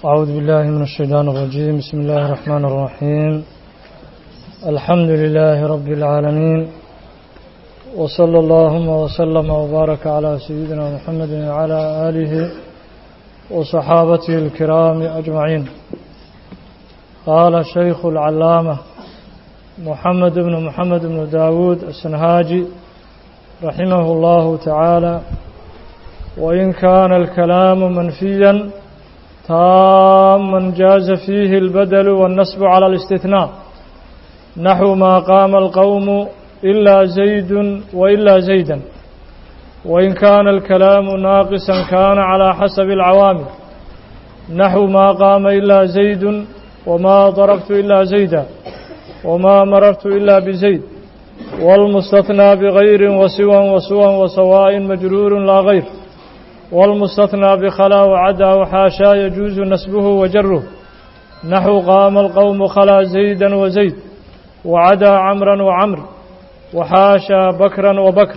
أعوذ بالله من الشيطان الرجيم. بسم الله الرحمن الرحيم. الحمد لله رب العالمين، وصلى اللهم وسلم وبارك على سيدنا محمد وعلى آله وصحابته الكرام أجمعين. قال الشيخ العلامة محمد بن داود السنهاجي رحمه الله تعالى: وإن كان الكلام منفيا تاما جاز فيه البدل والنصب على الاستثناء، نحو ما قام القوم إلا زيد وإلا زيدا. وإن كان الكلام ناقصا كان على حسب العوامل، نحو ما قام إلا زيد وما ضربت إلا زيدا وما مررت إلا بزيد. والمستثنى بغير وسوى وسواء مجرور لا غير. والمستثنى بخلا وعدا وحاشا يجوز نسبه وجره، نحو قام القوم خلا زيدا وزيد وعدا عمرا وعمر وحاشا بكرا وبكر.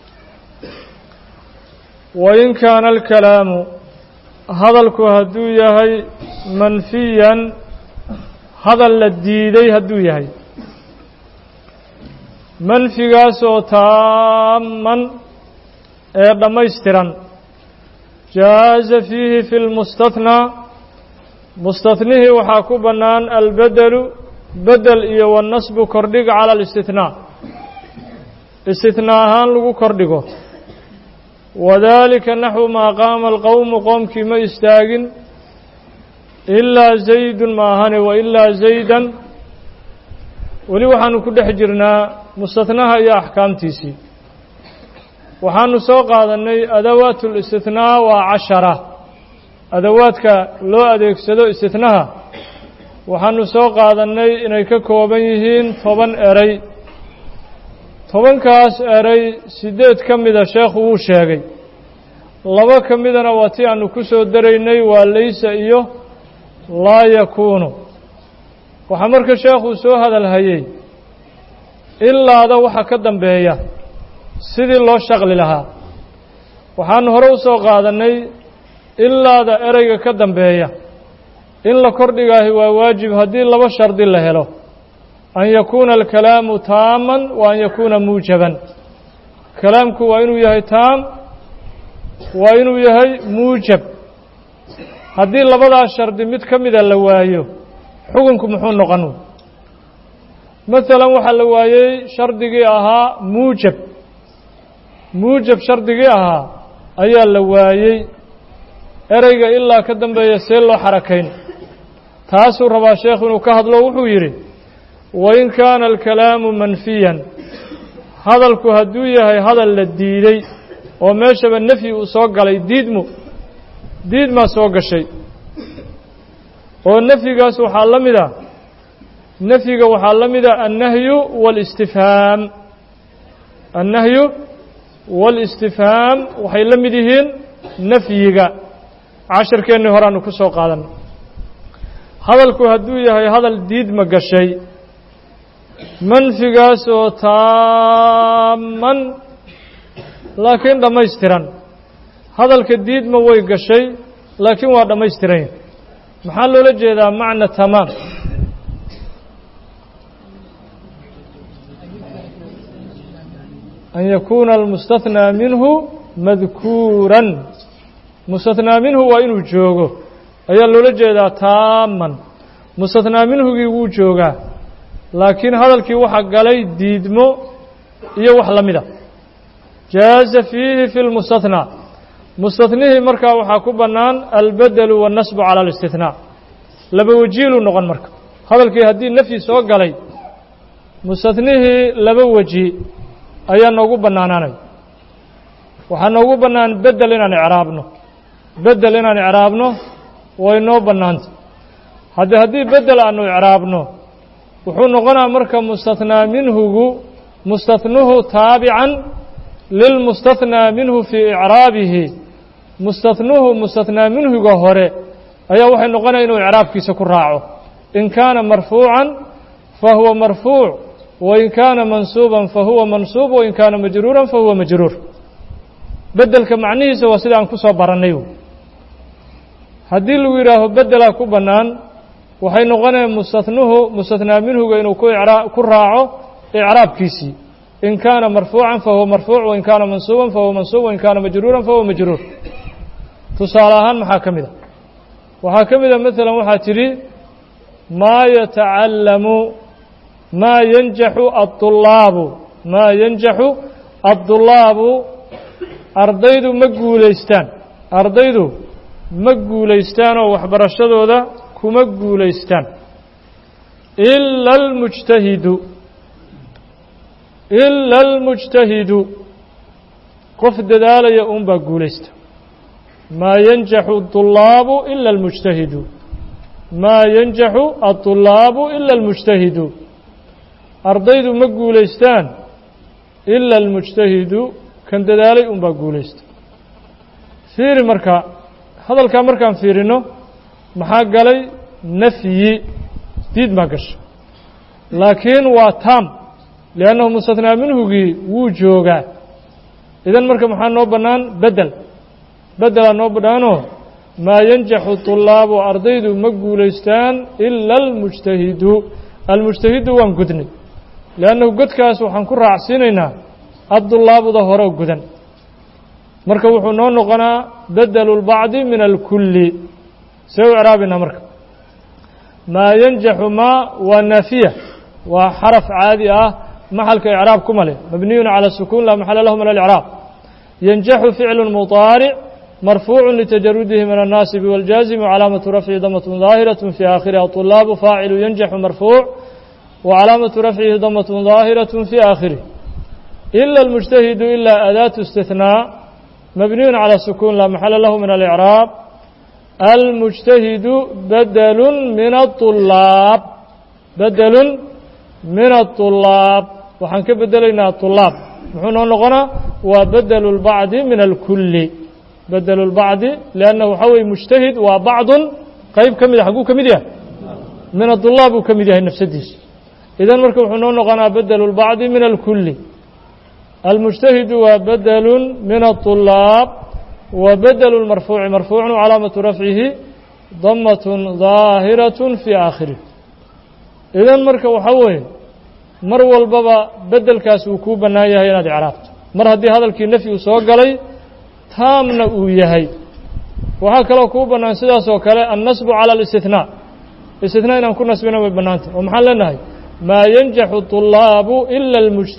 وإن كان الكلام hadalku hadduu yahay manfiyan hadal la diiday hadduu yahay, manfigaasoo taaman ee dhammaystiran, jaaza fiihi fi lmustathnaa mustathnihii waxaa ku bannaan albedelu bedel iyo wannasbu kordhig cala alistithnaa istithnaa ahaan lagu kordhigo. wadalika naxwu maa qaama alqowmu qoomkii ma istaagin ilaa zaydun maahane wa ilaa zaydan. weli waxaanu ku dhex jirnaa mustathnaha iyo axkaamtiisii. waxaanu soo qaadannay adawaat اlistithnaa waa 10 adawaadka loo adeegsado istithnaha. waxaanu soo qaadannay inay ka kooban yihiin 10 eray. 10kaas eray 8 ka mida sheekhu wuu sheegay, 2 ka midana waa tii aanu ku soo daraynay, waa laysa iyo laa yakuunu. waxaa marka sheekhuu soo hadalhayey ilaada waxa ka dambeeya sidii loo shaqli lahaa. waxaanu hore u soo qaadannay ilaada ereyga ka dambeeya in la kordhigaahi waa waajib haddii 2 shardi la helo: an yakuuna alkalaamu taaman wa an yakuuna muujaban. kalaamku waa inuu yahay taam, waa inuu yahay muujab. haddii 2daas shardi mid ka mida la waayo, xukunku muxuu noqon? masalan waxaa la waayey shardigii ahaa muujab. muujab shardigii ahaa ayaa la waayey. ereyga ilaa ka dambeeya see loo xarakayn? taasuu rabaa sheekhu inuu ka hadlo. wuxuu yidhi: wain kaana alkalaamu manfiyan, hadalku hadduu yahay hadal la diiday oo meeshaba nafyi uu soo galay, diidmaa soo gashay. oo nafyigaas waxaa la mida nafyiga waxaa la mida annahyu waalistifhaam. annahyu waalistifhaam waxay la mid yihiin nafyiga. casharkeennii horeaanu ku soo qaadanay. hadalku hadduu yahay hadal diidma gashay, manfigaas oo taaman laakiin dhammaystiran. hadalka diidma way gashay laakiin waa dhammaystiran. maxaa loola jeedaa macna tamaam? an yakuuna almustathnaa minhu madkuuran. mustathnaa minhu waa inuu joogo ayaa loola jeedaa taaman. mustathnaa minhugii wuu joogaa, laakiin hadalkii waxaa galay diidmo iyo wax la mida. jaaza fiihi fi lmustathnaa mustathnihii markaa waxaa ku bannaan albedelu waannasbu cala alistithnaa. 2 wajiiluu noqon marka. hadalkii haddii nafyi soo galay, mustathnihii 2 waji ayaa noogu bannaanaanay. waxaa noogu bannaan bedel inaan icraabno. bedel inaan icraabno way noo bannaanta. haddii bedel aanu icraabno, wuxuu noqonaa marka mustathnaa minhugu mustathnuhu taabican lilmustathnaa minhu fii icraabihi. mustathnuhu mustathnaa minhuga hore ayaa waxay noqonaya inuu icraabkiisa ku raaco. in kaana marfuucan fahuwa marfuuc, wain kaana mansuuban fahuwa mansuub, wain kaana majruuran fahuwa majruur. bedelka macnihiisa waa sida aan ku soo barannay. haddii lagu yidhaaho bedelaa ku bannaan waxay noqonaya mustathnaa minhuga inuu ku raaco icraabkiisii in kaana marfuucan fahuwa marfuuc wain kaana mansuuban fahuwa mansuub wain kaana majruuran fahuwa majruur tusaale ahaan maxaa ka mid a waxaa ka mid a maalan waxaa tidhi maa yatacallamu maa yanjaxu aلطulaabu maa yanjaxu aلطulaabu ardaydu ma guulaystaan ardaydu ma guulaystaan oo waxbarashadooda kuma guulaystaan ila almujtahidu qof dadaalaya un baa guulaysta maa yanjaxu aلطulaabu ila almujtahidu maa yanjaxu aلطulaabu ila almujtahidu ardaydu ma guulaystaan ila almujtahidu kan dadaalay un baa guulaysta fiiri marka hadalkaa markaan fiirino maxaa galay nafyi diid maa gasha laakiin waa taam liannahu mustathnaa minhugii wuu joogaa idan marka maxaa noo bannaan bedelaa noo bannaanoo maa yanjaxu طulaabu ardaydu ma guulaystaan ila almujtahidu almujtahidu waan godnay liannahu godkaas waxaan ku raacsiinaynaa addulaabuda hore godan marka wuxuu noo noqonaa bedelu اlbacdi min alkulli see u icraabinaa marka maa yanjaxu maa waa naafiya waa xaraf caadi ah maxalka icraab kuma leh mabniyun calى sukuun laa maxala lahu min alicraab yanjaxu ficlu muطaaric marfuucu litajarudihi min الnaasibi wاljaazimi wcalaamatu rafcihi damatun ظaahiraة fii aakhiriha طulaabu faacilu yanjaxu marfuuc wcalaamatu rafcihi damatun ظaahiraة fii aakhirih ila almujtahidu ila adaatu istithnaa mabniyun calى sukuun laa maxala lahu min alicraab almujtahidu bedelun min aلطulaab waxaan ka bedelaynaa طulaab muxuu noo noqonaa waa bedelu اlbacdi min alkulli bedelu اlbacdi liannahu waxaa weye mujtahid waa bacdun qayb ka mid a xaguu ka mid yahay min aطulaab uu ka mid yahay nafsadiisa idan marka wuxuu noo noqonaa bedelu اlbacdi min alkulli almujtahidu waa bedelun min aلطulaab wa bedelu اlmarfuuci marfuucun calaamatu rafcihi damatun ظaahiraة fii aakhirih idan marka waxaa weeye mar walbaba bedelkaas uu kuu bannaan yahay inaad icraabto mar haddii hadalkii nafyi uu soo galay taamna uu yahay waxaa kaloo kuu bannaan sidaas oo kale annasbu calى اlاstinaa istinaa inaan ku nasbina way bannaantah oo maxaan leenahay maa yanjaxu طulaabu ila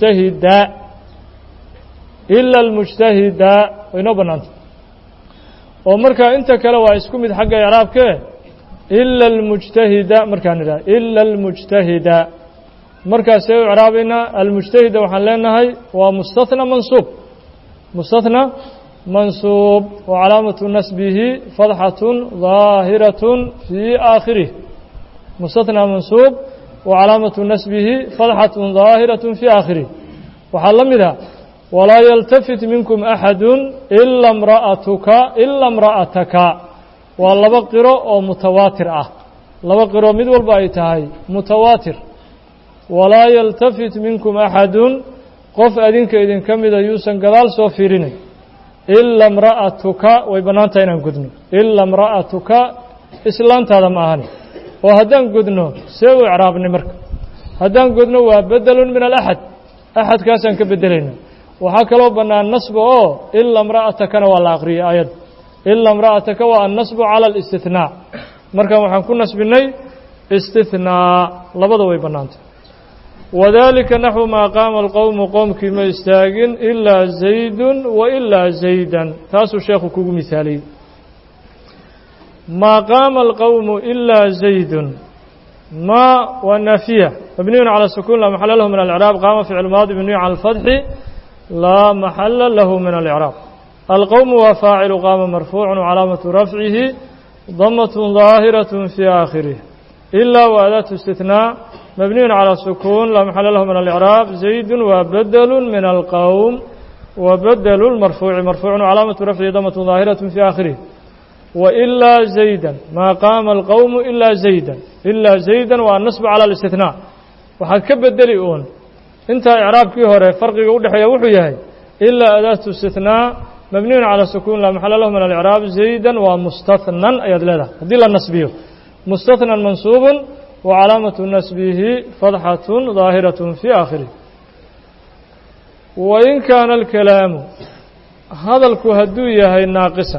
almujtahida way noo bannaantah oo marka inta kale waa isku mid xagga icraabkee ila almujtahida markaan idhaha ila almujtahida markaasee u icraabaynaa almujtahida waxaan leenahay waa mustathna mansuub wa calaamatu nasbihi fadxatun ظaahiratun fii aakhirih mustathna mansuub wa calaamatu nasbihi fadxatun ظaahiratun fii aakhirih waxaa la mid ah walaa yaltafit minkum axadu ila imra'ataka waa laba qiro oo mutawaatir ah laba qiro mid walba ay tahay mutawaatir walaa yaltafit minkum axadun qof adinka idinka mida yuusan gadaal soo fiirinayn ila imra'atuka way bannaan tahay inaan godno ila imra'atuka islaantaada ma ahani oo haddaan godno see u icraabnay marka haddaan godno waa bedelun min alaxad axadkaasaan ka bedelayna waxaa kaloo bannaan nasba oo ila imra'atakana waa la aqriyay aayadda ila imra'ataka waa annasbu calى اlاstinaa markan waxaan ku nasbinay istinaa labada way bannaantay wadalika naxwu maa qaama alqowmu qoomkii ma istaagin ilaa zaydun wa ilaa zaydan taasuu sheekhu kugu misaaliyey maa qaama alqowmu ilaa zaydun ma waa naafiya mabniyun calى sukuun laa maxala lahu min alicraab qaama ficlu maadi mabniyu calى اlfatxi laa maxala lahu min alicraab الqowم waa faacilu qaama marfuuc calaamaةu rafcihi damaة ظaahiraة fii aakhirih ilaa wa adaatu اstinaa mabniyu calى sukuun laa maxala lahu min alicraab zaydu waa bedelu min alqowm wa bedelu اlmarfuuci marfuucu calaamaةu rafcihi damaة ظaahiraة fii aakhirih wailaa zayda maa qaama alqowmu ilaa zayda waa nasb calى اlistinaa waxaad ka bedeli uun intaa icraabkii hore farqiga udhexeeya wuxuu yahay ilaa adaatu اstinaa مبني على السكون لا محل له من الإعراب زيدا ومستثنى أيضا لذا هذه النسبية مستثنى منصوب وعلامة نسبه فتحة ظاهرة في آخره وإن كان الكلام هذا الكهدو يهي ناقصا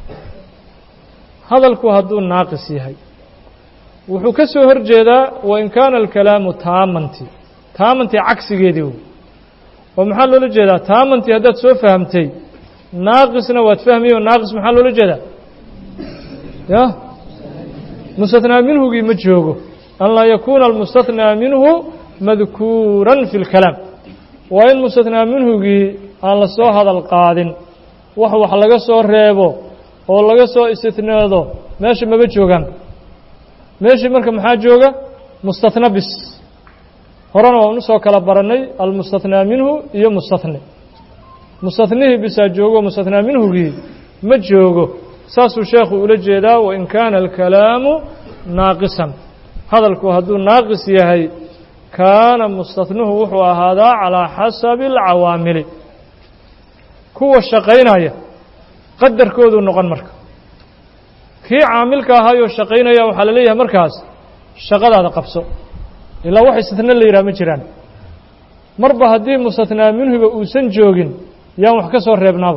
هذا الكهدو ناقص يهي وحكسه هرجدا وإن كان الكلام تامنتي عكس جديو ومحل الجدا تامنتي هذا سو فهمتي ناقصنا وتفهمي وناقص محل الجدا يا مستثنى منه مجوجه أن لا يكون المستثنى منه مذكورا في الكلام وإن مستثنى منه أن لا سو هذا القادن وحو لغا سو ريبو oo laga soo istithnaado meesha ma joogan meesha marka maxaa jooga mustathna bis horana waa soo kala baranay al mustathna minhu iyo mustathnihi bisa joogo mustathna minhugi ma joogo saasuu sheekhu ula jeedaa wa in kaana al kalaamu naaqisan hadalku hadduu naaqis yahay kaana mustathnuhu wuxuu ahaadaa calaa xasabi alcawaamili kuwa shaqaynaya qadarkoodu noqon marka kii caamilka ahaayoo shaqaynaya waxaa la leeyahay markaas shaqadaada qabso ilaa wax istithna la yidhaha ma jiraan marba haddii mustathnaa minhuba uusan joogin yaan wax ka soo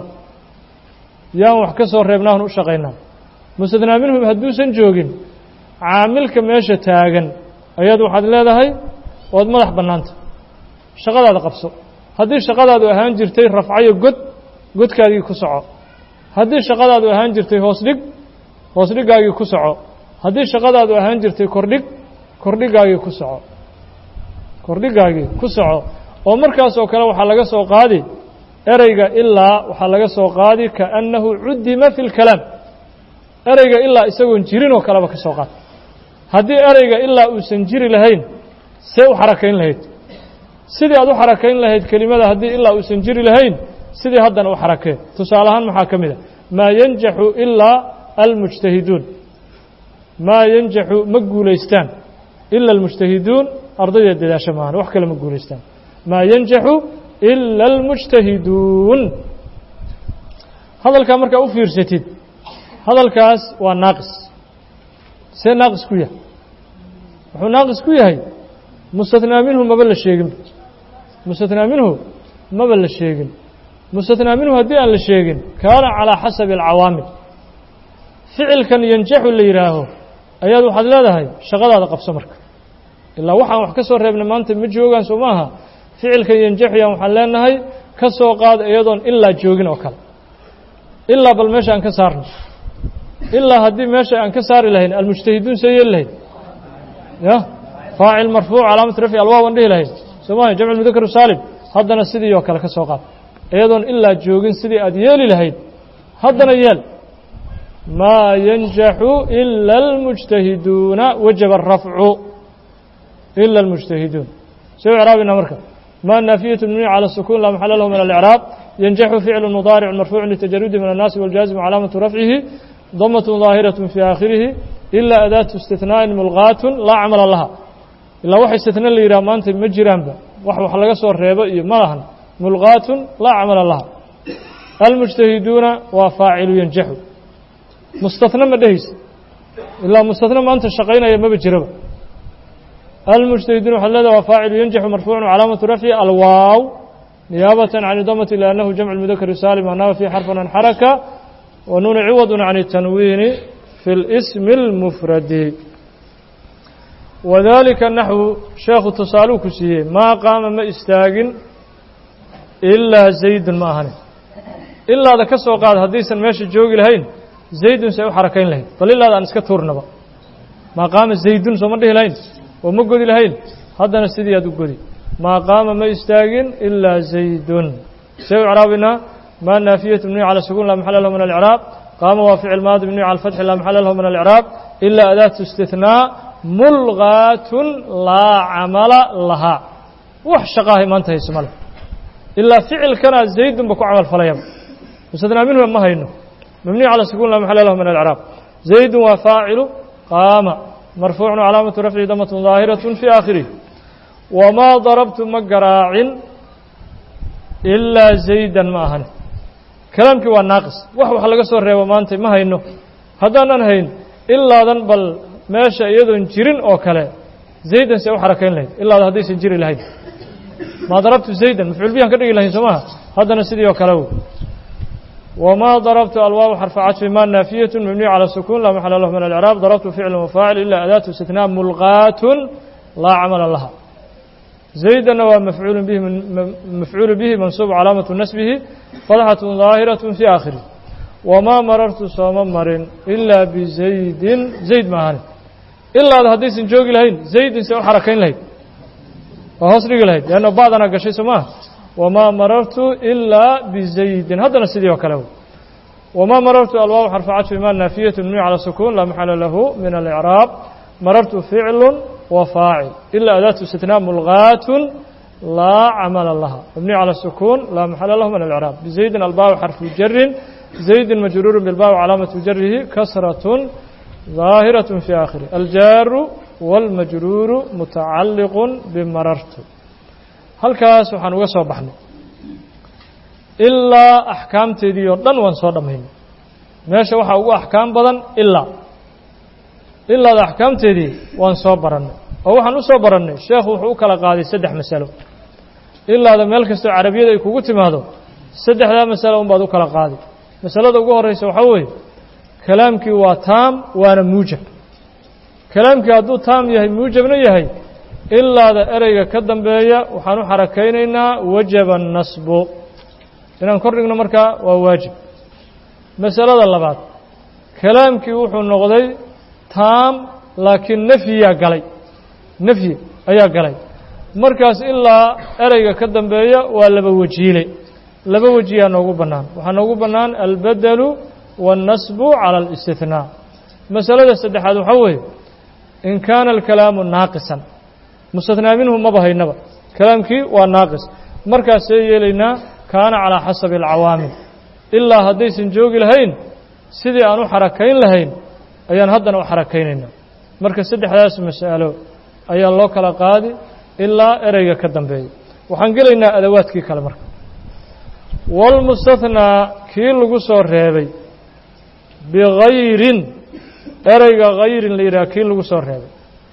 reebnaahan u shaqaynaa mustathnaa minhuba hadduusan joogin caamilka meesha taagan ayaad waxaad leedahay ood madax bannaanta shaqadaada qabso haddii shaqadaadu ahaan jirtay rafcayo godkaagii ku soco haddii shaqadaadu ahaan jirtay hoosdhigaagii ku soco haddii shaqadaadu ahaan jirtay kordhigaagii ku soco oo markaas oo kale waxaa laga soo qaadi ereyga ilaa waxaa laga soo qaadi kaأnnahu cudima fi اlkalaam ereyga ilaa isagoon jirin oo kaleba ka soo qaad haddii ereyga ilaa uusan jiri lahayn see u xarakayn lahayd sidii aad u xarakayn lahayd kelimada haddii ilaa uusan jiri lahayn sidii haddana u xarakee tusaale ahaan maxaa ka mid a maa yanjaxu ilaa almujtahiduun maa yanjaxu ma guulaystaan ila almujtahiduun ardayda dadaasho maahan wax kale ma guulaystaan maa yanjaxu ila almujtahiduun hadalkaa markaa u fiirsatid hadalkaas waa naaqis see naaqis ku yahay wuxuu naaqis ku yahay mustathnaa minhu maba la sheegin mustathnaa minhu maba la sheegin mustathnaa minhu haddii aan la sheegin kaana calaa xasabi alcawaamil ficilkan yanjaxu la yidhaaho ayaad waxaad leedahay shaqadaada qabso marka ilaa waxaan wax ka soo reebnay maanta ma joogaan soo maaha ficilkan yanjaxuyaan waxaan leenahay ka soo qaad iyadoon ilaa joogin oo kale ilaa bal meesha aan ka saarno ilaa haddii meesha aan ka saari lahayn almujtahiduun see yeeli lahayd ya faacil marfuuc calaamat rafci alwaaw aan dhihi lahayn soo maaha jamcu mudakar saalim haddana sidii oo kale ka soo qaad iyadoon ilaa joogin sidii aad yeeli lahayd haddana yeel maa yanjaxu ila almujtahiduuna wajaba arafcu ila almujtahiduun see u icraabina marka ma naafiyatu mabniya cala الsukun laa maxala lahu min alإcraab yanjaxu ficlu mudaaric marfuucu litajarudi min annaasi waاljaazimu calaamatu rafcihi damat ظaahiraة fi aakhirihi ila adaatu istithnaaءin mulqaat laa camala laha ilaa wax istithna la yidhaha maanta ma jiraanba wax laga soo reebo iyo ma lahan mulqaat laa camala laha almujtahiduuna waa faacilu yanjaxu mustathna ma dhehaysa ilaa mustathna maanta shaqaynaya maba jiraba المجتهدون waxaad leedahay waa faacilu yanjaxu marfuucun calaamatu rafci alwaaw niyaabatan can idamati liannahu jamcu mudakari saalim anaba fi xarfan an xaraka wa nuuna ciwadun can الtanwiini fi اlsmi اlmufradi wadalika naxwu sheekhu tusaaluu ku siiyey maa qaama ma istaagin ilaa zaydun ma ahani ilaada ka soo qaad haddaysan meesha joogi lahayn zaydun say u xarakayn lahayd bal ilaada aan iska tuurnaba maa qaama zaydun sooma dhihi lahayn oo ma godi lahayn haddana sidii aad u godi maa qaama ma istaagin ilaa zaydun see u icraabinaa maa naafiyatu mabniya cala sukuun laa maxala lahu min alإcraab qaama waa ficil maadi mabniyu cala alfatxi laa maxala lahu min alإcraab ilaa adaatu istithnaa mulgaatun laa camala lahaa wax shaqaahay maanta hayso male ilaa ficilkana zaydunba ku camal falayaba mustathnaa minhu ma hayno mabniyu cala sukuun laa maxala lahu min alإcraab zaydun waa faacilu qaama marfuuc calaamaةu rafci damat ظaahiraة fي aakhirih wamaa darabtu ma garaacin ilaa zaydan ma ahan kalaamkii waa naaqis wax laga soo reebo maanta ma hayno haddaanan hayn ilaadan bal meesha iyadoon jirin oo kale zaydan se u xarakayn lahayd ilaada haddaysan jiri lahayn maa darabtu zaydan mafcuul bihan ka dhigi lahayn soo maha haddana sidii oo kale وما ضربت الواو حرف عطف ما نافية مبني على السكون لا محل له من الإعراب ضربت فعل وفاعل إلا أداة استثناء ملغاة لا عمل لها زيدا مفعول به منصوب علامة نسبه فتحة ظاهرة في آخره وما مررت صوم مر إلا بزيد زيد ما هاني إلا هذا حديث جوج لهين زيد سوى حركين لهين وهصرق لهين لأنه بعضنا قشي سماه وما مررت إلا بزيد هذا نسيدي وكله وما مررت الواو حرف عطف ما نافية مبني على السكون لا محل له من الإعراب مررت فعل وفاعل إلا أداة استثناء ملغاة لا عمل لها مبني على السكون لا محل له من الإعراب بزيد الباء حرف جر زيد مجرور بالباء علامة جره كسرة ظاهرة في آخره الجار والمجرور متعلق بمررت halkaas waxaan uga soo baxnay ilaa axkaamteedii oo dhan waan soo dhammaynay meesha waxaa ugu axkaam badan ilaada axkaamteedii waan soo barannay oo waxaan u soo barannay sheekhu wuxuu u kala qaaday 3 masalo ilaada meel kastoo carabiyada ay kugu timaado 3daa masalo unbaad u kala qaaday masalada ugu horreysa waxaa weeye kalaamkii waa taam waana muujab kalaamkii hadduu taam yahay muujabna yahay ilaada ereyga ka dambeeya waxaan u xarakaynaynaa wajaba nasbu inaan kor dhigno markaa waa waajib masalada labaad kalaamkii wuxuu noqday taam laakiin nafyi ayaa galay markaas ilaa ereyga ka dambeeya waa laba wajiyaa noogu bannaan waxaa noogu bannaan albadalu waannasbu cala alistithnaa masalada saddexaad waxaa weeye in kaana alkalaamu naaqisan mustathnaa minhu maba haynaba kalaamkii waa naaqis markaasee yeelaynaa kaana calaa xasabi alcawaamil ilaa haddaysan joogi lahayn sidii aan u xarakayn lahayn ayaan haddana u xarakaynaynaa marka 3daas mas'alo ayaa loo kala qaadi ilaa ereyga ka dambeeya waxaan gelaynaa adawaadkii kale marka walmustathnaa kii lagu soo reebay bigayrin ereyga hayrin la yidhaha kii lagu soo reebay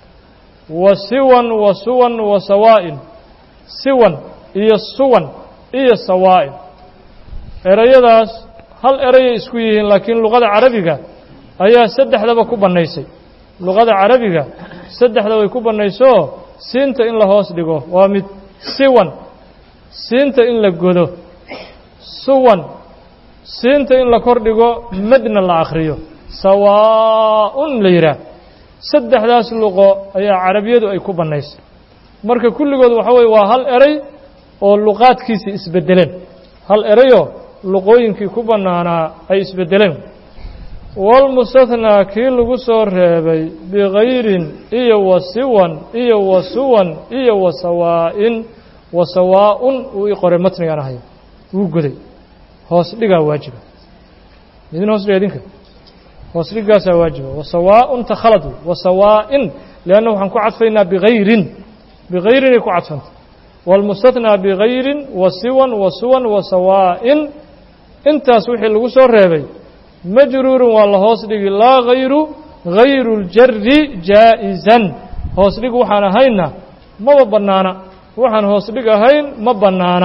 wasiwan wasuwan wasawaa'in siwan iyo suwan iyo sawaa'in erayadaas hal erayay isku yihiin laakiin luqada carabiga ayaa 3daba ku bannaysay luqada carabiga 3da way ku bannayso siinta in la hoos dhigo waa mid siwan siinta in la godo suwan siinta in la kor dhigo madna la akhriyo sawaa'un la yidhaah 3daas luqo ayaa carabiyadu ay ku bannaysay marka kulligood waxa weeye waa hal eray oo luqaadkiisii isbeddeleen hal erayoo luqooyinkii ku bannaanaa ay isbeddeleen walmustathnaa kii lagu soo reebay bigayrin iyo wasiwan iyo wasuwan iyo wasawaa'in wasawaa'un uu i qoray matnigaan ahay wuu goday hoos dhigaa waajiba idin hoos dhiga idinka hoos dhigaasaa waajiba wasawaa'un takhalad wasawaa'in lianna waxaan ku cadfaynaa bigayrin ay ku cadfanta walmustathnaa bigayrin wasiwan wasuwan wasawaa'in intaas wixii lagu soo reebay majruurun waa la hoos dhigi laa hayru اljarri jaa'izan hoos dhig waxaan ahayna maba bannaana waxaan hoos dhig ahayn ma bannaana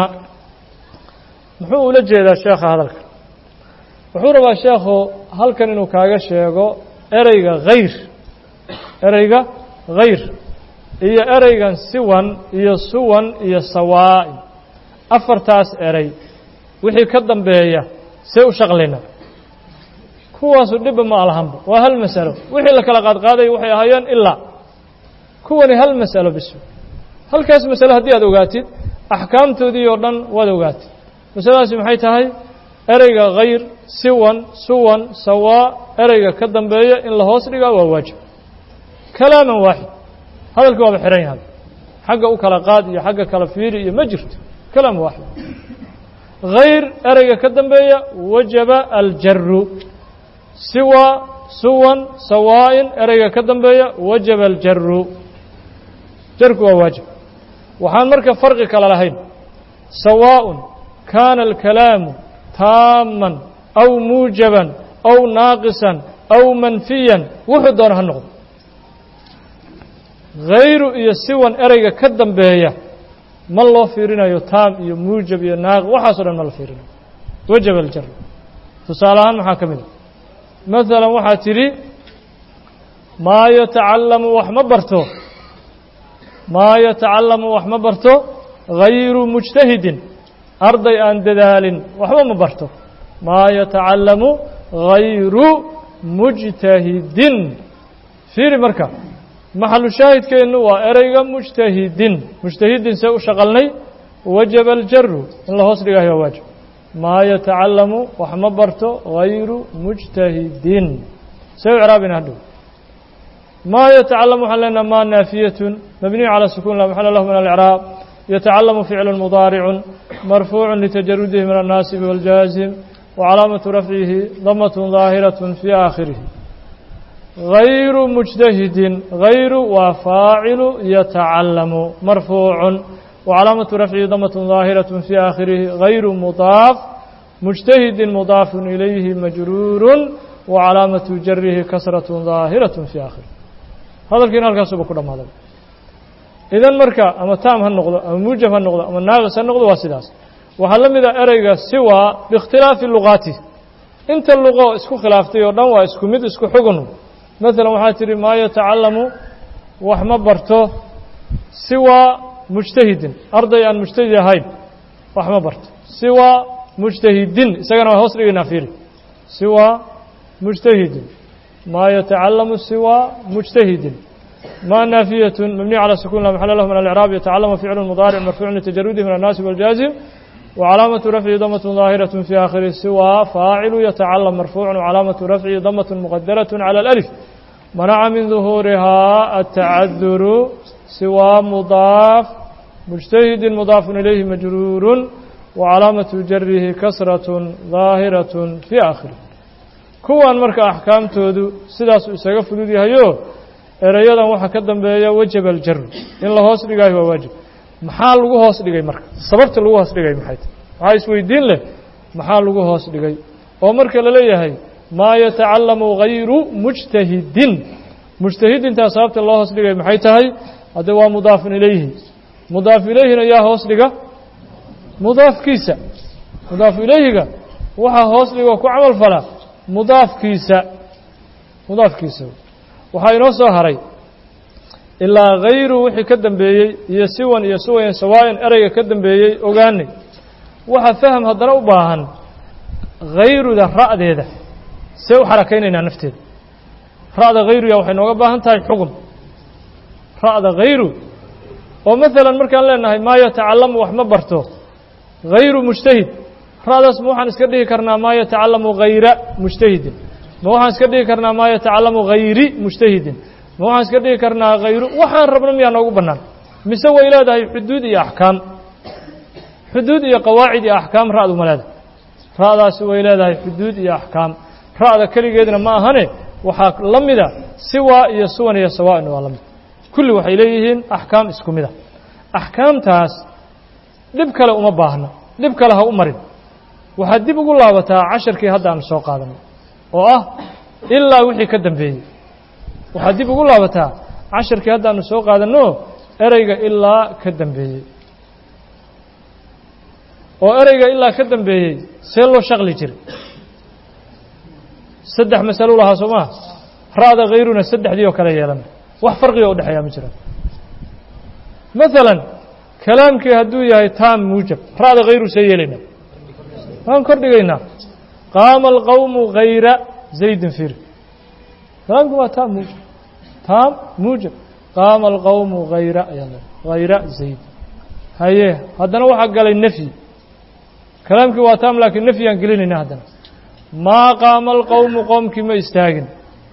muxuu ula jeedaa sheekha hadalka wuxuu rabaa sheekhu halkan inuu kaaga sheego ereyga hayr iyo ereygan siwan iyo suwan iyo sawaa'in 4taas erey wixii ka dambeeya see u shaqlaynaa kuwaasu dhibba ma alahanba waa hal masalo wixii la kala qaadqaaday waxay ahaayeen ilaa kuwani hal masalo bisu halkaas masalo haddii aad ogaatid axkaamtoodii oo dhan waad ogaatid masaladaasi maxay tahay ereyga hayr siwan suwan sawaa ereyga ka dambeeya in la hoos dhigaa waa waajib kalaaman waaxid hadalkii waaba xihan yahay xagga u kala qaad iyo xagga kala fiiri iyo ma jirto kalaam waaxid hayr ereyga ka dambeeya wajaba aljaru siwa suwan sawaa'in ereyga ka dambeeya wajaba aljaru jarku waa waajib waxaan marka farqi kala lahayn sawaa'un kaana alkalaamu taaman aw muujaban aw naaqisan aw manfiyan wuxuu doona ha noqdo hayru iyo siwan ereyga ka dambeeya ma loo fiirinayo taam iyo muujab iyo naaqis waxaas o dhan ma la fiirinayo wajaba aljar tusaale ahaan maxaa ka mid a maalan waxaa tidhi maa yatacallamu wax ma barto maa yatacallamu wax ma barto hayru mujtahidin arday aan dadaalin waxba ma barto maa yatacallamu hayru mujtahidin fiiri marka maxalu shaahidkeennu waa ereyga mujtahidin mujtahidin see u shaqalnay wajaba aljaru in la hoos dhigayo waa waajib maa yatacallamu wax ma barto hayru mujtahidin see u craabina hadhow maa yatacallamu waxaan leenaha maa naafiyatun mabniyu calى sukun la maxala lahu min alcraab yatacallamu ficlu mudaaricun marfuucu litajarudihi min الnaasib wاljaazim wacalaamatu rafcihi damat ظaahiraة fii aakhirihi غayru mujtahidin غayru waa faacilu yatacallamu marfuucu وcalaamaةu rafcihi damat ظaahiraة fii aakhirihi غayru mudaaf mujtahidin mudaafun ilayhi majruuru وcalaamaةu jarihi kasraة ظaahiraة fii aakhirihi hadalkiina halkaasuba ku dhammaaday idan marka ama taam ha noqdo ama muujab ha noqdo ama naaqis ha noqdo waa sidaas waxaa la mid a ereyga siwaa biikhtilaafi lugaati inta luqo isku khilaaftay oo dhan waa isku mid isku xugun maalan waxaa tidhi maa yatacallamu wax ma barto siwaa mujtahidin arday aan mujtahid ahayn wax ma barto siwaa mujtahidin isagana waa hoos dhigaynaa fiiri siwaa mujtahidin maa yatacallamu siwaa mujtahidin ما نافية مبنية على السكون لا محل له من الإعراب يتعلم فعل مضارع مرفوع لتجرده من الناسب والجازم وعلامة رفعه ضمة ظاهرة في آخره سوى فاعل يتعلم مرفوع وعلامة رفعه ضمة مقدرة على الألف منع من ظهورها التعذر سوى مضاف مجتهد مضاف إليه مجرور وعلامة جره كسرة ظاهرة في آخره كوان مرك أحكام تودو سداس إساق فدودي هيو erayadan waxaa ka dambeeya wajaba aljar in la hoos dhigaayo waa waajib maxaa lagu hoos dhigay marka sababta lagu hoos dhigay maxay tahay waxaa isweydiin leh maxaa lagu hoos dhigay oo marka la leeyahay maa yatacallamu hayru mujtahidin mujtahidintaa sababta loo hoos dhigay maxay tahay hadde waa mudaafun ilayhi mudaaf ilayhina yaa hoos dhiga mudaafkiisa mudaaf ilayhiga waxaa hoos dhigoo ku camal fala mudaafkiisa waxaa inoo soo haray ilaa hayru wixii ka dambeeyey iyo siwan iyo suwayan sawaayan ereyga ka dambeeyey ogaanay waxa faham haddana u baahan hayruda ra'deeda see u xarakaynaynaa nafteeda ra'da hayruya waxay nooga baahan tahay xugum ra'da hayru oo maalan markaan leenahay maa yatacallamu wax ma barto hayru mujtahid ra'daas ma waxaan iska dhihi karnaa maa yatacallamu hayra mujtahidin ma waxaan iska dhigi karnaa maa yatacallamu hayri mujtahidin ma waxaan iska dhigi karnaa hayru waxaan rabno miyaa noogu bannaan mise way leedahay xuduud iyo axkaam xuduud iyo qawaacid iyo axkaam ra'du ma leedahay ra'daasi way leedahay xuduud iyo axkaam ra'da keligeedna ma ahane waxaa la mida siwaa iyo suwan iyo sawaa'in waa la mid kulli waxay leeyihiin axkaam isku mida axkaamtaas dhib kale uma baahna dhib kale ha u marin waxaad dib ugu laabataa casharkii hadda aan soo qaadanay oo ah ilaa wixii ka dambeeyey waxaad dib ugu laabataa casharkii haddaanu soo qaadanno ereyga ilaa ka dambeeyey oo ereyga ilaa ka dambeeyey see loo shaqli jiray saddex masalo u lahaa soo maha ra'da hayruna saddexdii oo kale yeelan wax farqiga u dhexeeyaa ma jira maalan kalaamkii hadduu yahay taam muujab ra'da hayru see yeelaynaa waan kor dhigaynaa qaama alqawmu hayra zaydin firi kalaamki waa taam muujab taam muujab qaama alqawmu hayra ayaa hayra zayd haye haddana waxaa galay nefyi kalaamkii waa taam laakiin nefyaan gelinayna haddana maa qaama alqawmu qoomkii ma istaagin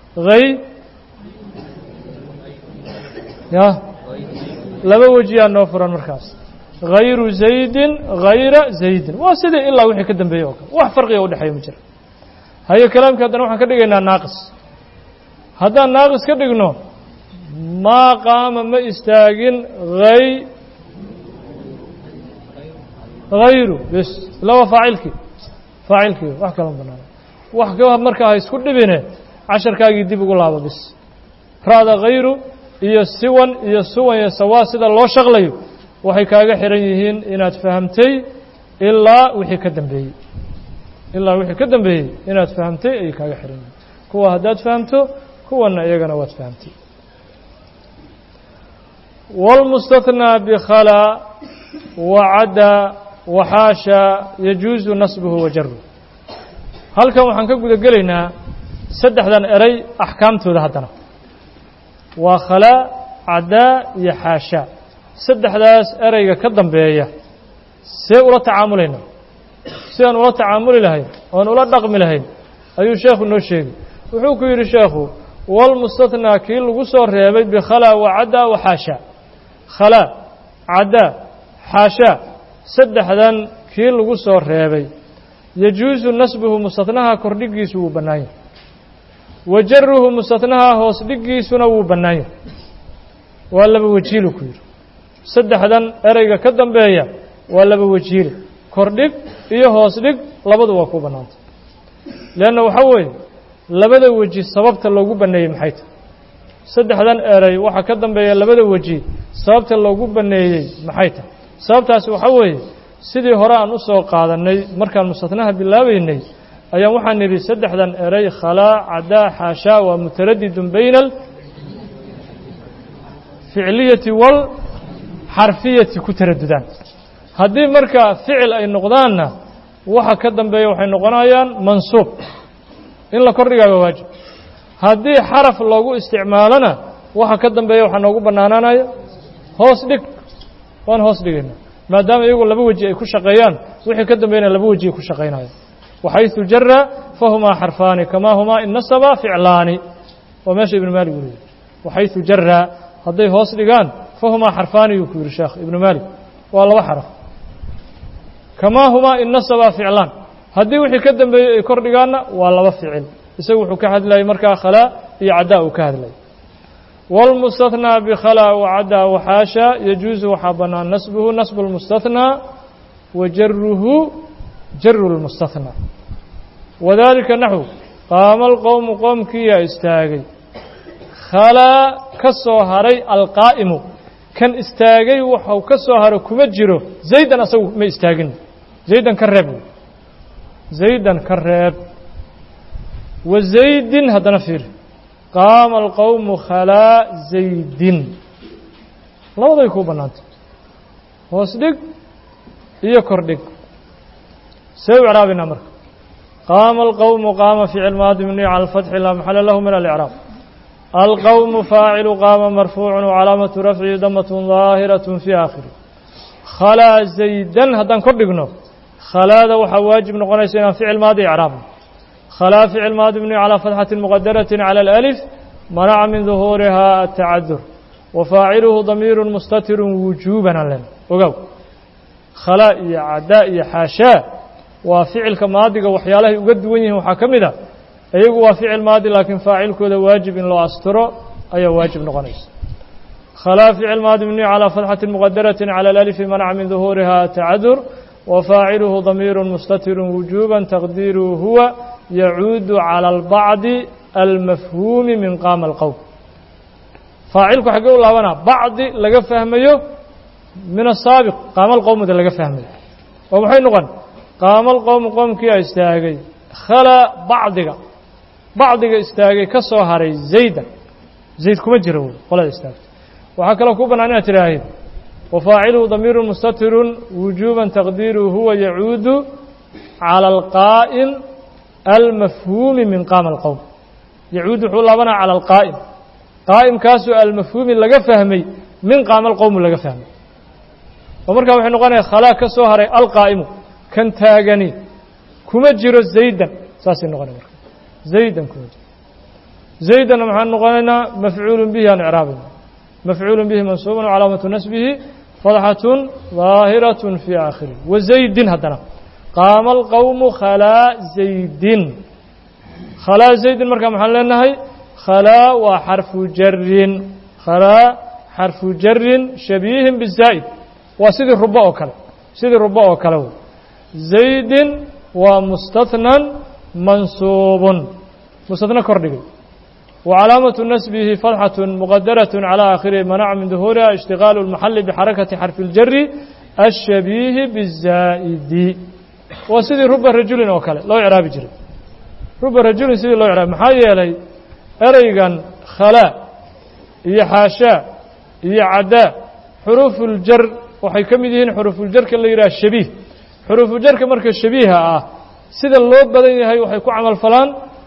ya laba wejiyaa noo furan markaas hayru zaydin hayra zaydin waa sidii ilaa wixii ka dambeeyey oo kale wax farqiga u dhexeeya ma jira haye kalaamkii haddana waxaan ka dhigaynaa naaqis haddaan naaqis ka dhigno maa qaama ma istaagin hayru bes ila waa faacilkii faacilkii wax kala banaana wax ka markaa ha isku dhibine casharkaagii dib ugu laabo bis raada hayru iyo siwan iyo suwan iyo sawaa sida loo shaqlayo waxay kaaga xiran yihiin inaad fahamtay ilaa wixii ka dambeeyey inaad fahamtay ayay kaaga xiran yihiin kuwa haddaad fahamto kuwana iyagana waad fahamtay والمستثنى بخلا وعدا وحاشا يجوز نصبه وجره halkan waxaan ka guda gelaynaa saddexdan eray axkaamtooda haddana waa khala cada iyo xaasha saddexdaas erayga ka dambeeya see ula tacaamulayna sidaan ula tacaamuli lahayn oon ula dhaqmi lahayn ayuu sheekhu noo sheegay wuxuu ku yidhi sheekhu walmustathnaa kii lagu soo reebay bikhala wacada waxaasha khala cada xaasha saddexdan kii lagu soo reebay yajuusu nasbuhu mustatnaha kordhigiisu wuu bannaan yahay wa jaruhu mustatnaha hoos dhigiisuna wuu bannaan yahay waa laba wajiilu ku yidhi saddexdan ereyga ka dambeeya waa laba wajiile kordhig iyo hoos dhig labadu waa ku bannaantay leanna waxaa weeye labada weji sababta loogu banneeyey maxay tahay saddexdan erey waxaa ka dambeeya labada weji sababta loogu banneeyey maxay tahay sababtaasi waxaa weeye sidii hore aan u soo qaadannay markaan mustatnaha bilaabaynay ayaan waxaan nidhi saddexdan erey khalaa cadaa xaashaa waa mutaradidun bayna alficliyati walxarfiyati ku taradudaan haddii markaa ficil ay noqdaanna waxa ka dambeeya waxay noqonayaan mansuub in la kordhigaayo waajib haddii xaraf loogu isticmaalona waxa ka dambeeya waxaa noogu bannaanaanaya hoos dhig waan hoos dhigayna maadaama iyagu laba weji ay ku shaqeeyaan wixii ka dambeeyana laba weji ay ku shaqaynayaan waxayثu jara fahumaa xarfaani kamaa humaa in nasaba ficlaani waa meesha ibnu maalik uu leeyahy waxayثu jara hadday hoos dhigaan fahumaa xarfaani yuu ku yidhi sheekh ibnu maalik waa laba xaraf kamaa humaa in nasaba ficlaan haddii wixii ka dambeeyey ay kor dhigaanna waa laba ficil isagu wuxuu ka hadlayay markaa khalaa iyo cadaa uu ka hadlayay والمستثنى بخلا وعدا وحاشا يجوز وحبنا نصبه نصب المستثنى وجره جر المستثنى وذلك نحو قام القوم قوم كيا استاغي خلا كسوهري القائم كان استاغي وحو كسوهر كما جيرو زيدا اسو ما استاغن زيدا كرب وزيد هذا نفير qaama alqowmu khalaa zaydin labaday kuu bannaantay hoos dhig iyo kor dhig see u icraabinaa marka qaama alqowmu qaama ficil maadi mabniy cala alfatxi laa maxala lahu min alicraab alqowmu faacilu qaama marfuucun wacalaamatu rafcihi damatun daahiratun fii aakhiri khalaa zaydan haddaan kor dhigno khalaada waxaa waajib noqonaysa inaan ficil maadi icraabno خلا فعل ماضي مبني على فتحة مقدرة على الألف منع من ظهورها التعذر وفاعله ضمير مستتر وجوبا لنا وقو خلا يا عداء يا حاشا وفعل كماضي وحياله يقد وجهه وحكمه أيه وفعل ماضي لكن فاعل كذا واجب لو أستره أي واجب نقنيس خلا فعل ماضي مبني على فتحة مقدرة على الألف منع من ظهورها التعذر وفاعله ضمير مستتر وجوبا تقديره هو يعود على البعض المفهوم من قام القوم فاعلك حقه الله وانا بعض لغا فهميه من السابق قام القوم ده لغا فهميه ومحي نقول قام القوم قوم كي استاغي خلا بعضك استاغي كسو هري زيد كما جرو ولا استاغ waxa kale ku banaan inaad tiraahdo وفاعله ضمير مستتر وجوبا تقديره هو يعود على القائم المفهوم من قام القوم يعود حلبنا على القائم قائم كاسو المفهوم لغا فهمي من قام القوم لغا فهمي ومركا waxay noqonay khala ka soo haray القائم kan taagani kuma jiro zaydan saasi noqonay marka zaydan kuma jiro zaydan maxaan noqonaynaa mafcuul bihi an i'raab مفعول به منصوب وعلامة نسبه فتحة ظاهرة في آخره وزيد هدنا قام القوم خلا زيد مركب محل النهي خلا وحرف جر خلا حرف جر شبيه بالزائد وسيد الرباء وكلا زيد ومستثنى منصوب مستثنى كردي وعلامة نسبه فتحة مقدرة على آخره منع من ظهورها اشتغال المحل بحركة حرف الجر الشبيه بالزائد وسيدي رب الرجل وكاله لو إعراب جري رب الرجل سيدي لو إعراب محايا لي أريغان خلاء يحاشا يعدا حروف الجر waxay ka mid yihiin xuruful jarka la yiraahdo shabiih xuruful jarka marka shabiiha ah sida loo badan yahay waxay ku amal falaan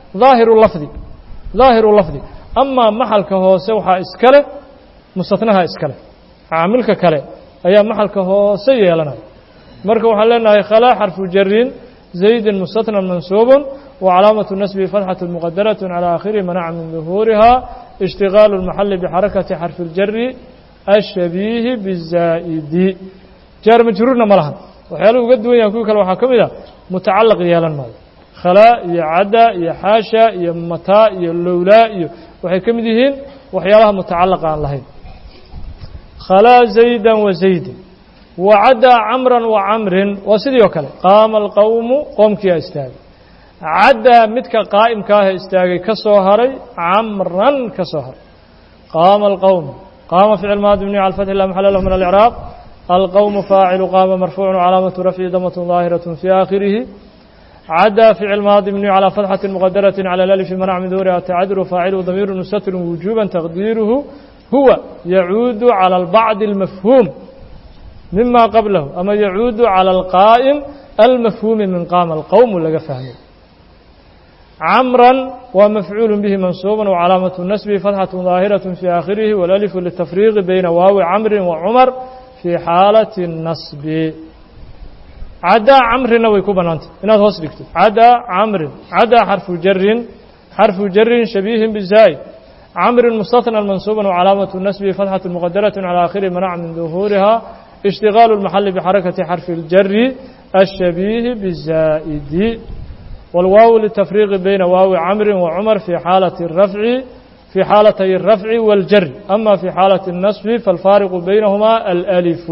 ظاهر lafdi amma maxalka hoose waxa iskale mustathnaha iskale aamilka kale ayaa maxalka hoose yeelanay marka waxaan leenahay khala harfu jarrin zayd mustathna mansub wa alamatu nasbi fathatu muqaddaratun ala akhiri man'a min dhuhuriha ishtighal al mahall bi harakati harf al jarri الشبيه بالزائد جار مجرورنا ملها وحياله uga duwan yahay kuwa kale waxa kamida mutacalliq yeelan maayo khala iyo ada iyo haasha iyo mata iyo lawla iyo waxay kamid yihiin waxyaalaha mutacalliqa aan lahayn khala zaydan wa zayd wa ada amran wa amrin wa sidoo kale qaama alqawm qomkiya istaagay ada midka qaa'imka ah istaagay ka soo haray amran ka soo haray qaama alqawm قام فعل ماضي مبني على الفتح لا محل له من الإعراب القوم فاعل قام مرفوع وعلامة رفعه ضمة ظاهرة في آخره عدا فعل ماضي مبني على فتحة مقدرة على الألف منع من ظهورها تعذر فاعل ضمير مستتر وجوبا تقديره هو يعود على البعض المفهوم مما قبله أما يعود على القائم المفهوم من قام القوم لقى فهمه عمرا ومفعول به منصوب وعلامة النسب فتحة ظاهرة في آخره والألف للتفريق بين واو عمر وعمر في حالة النصب عدا عمر ويكوبا أنت هنا هوس بكتب عدا عمر عدا حرف جر شبيه بالزاي عمر مستثنى المنصوب وعلامة النسب فتحة مقدرة على آخره منع من ظهورها اشتغال المحل بحركة حرف الجر الشبيه بالزائد والواو للتفريق بين واو عمر وعمر في حالة الرفع في حالتي الرفع والجر أما في حالة النصب فالفارق بينهما الألف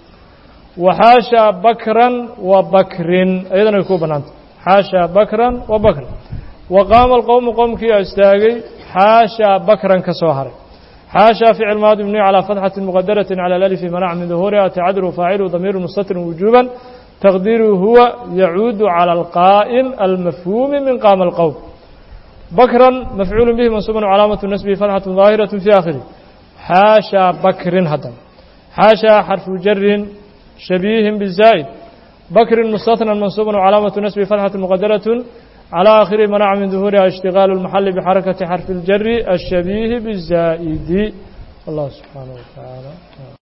وحاشا بكرا وبكر أيضا يكون بنات حاشا بكرا وبكر وقام القوم قوم كي استاغي حاشا بكرا كسوهر حاشا فعل ماضي مبني على فتحة مقدرة على الألف منع من ظهورها تعذر فاعل ضمير مستتر وجوبا تقديره هو يعود على القائم المفهوم من قام القوم بكرا مفعول به منصوب وعلامة النسب فتحة ظاهرة في آخره حاشا بكر هذا حاشا حرف جر شبيه بالزائد بكر مستثنى منصوب وعلامة النسب فتحة مقدرة على آخره منع من ظهورها اشتغال المحل بحركة حرف الجر الشبيه بالزائد الله سبحانه وتعالى